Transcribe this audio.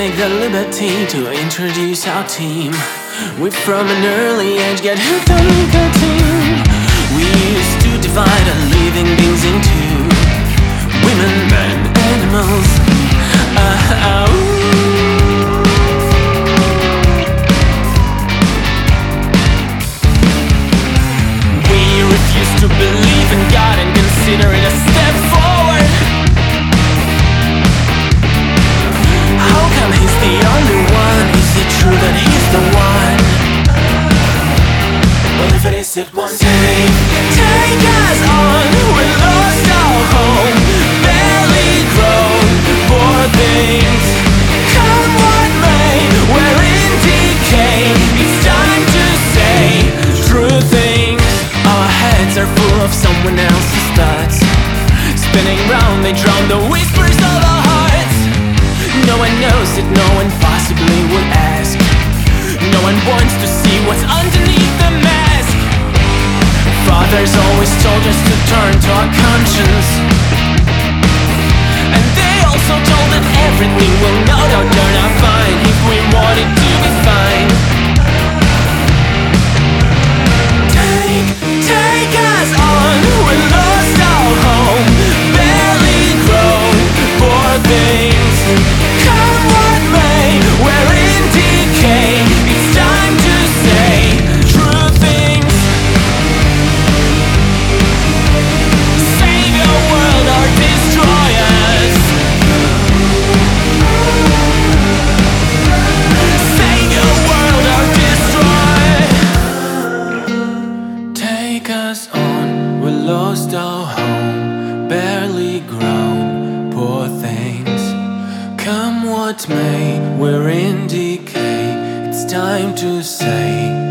take the liberty to introduce our team. We from an early age get hooked on nicotine. We used to divide our living beings into women, men, animals. We refuse to believe in God and consider it a step forward. How come he's the only one? Is it true that he's the one? Well, if it is, it won't take us on. We lost our home, barely grown, poor things. Come what may, we're in decay. It's time to say true things. Our heads are full of someone else's thoughts. Spinning round, they drown the whispers of our hearts. No one knows it, no one possibly would ask. No one wants to see what's underneath the mask. Fathers always told us to turn to our conscience, and they also told that everything will no doubt turn out fine if we want it to be fine. Take us on. We lost our home, barely grown, poor things. Come what may, we're in decay. It's time to say true things. Save your world or destroy us. Save your world or destroy. Take us on. We lost our home, barely grown, poor things. Come what may, we're in decay. It's time to say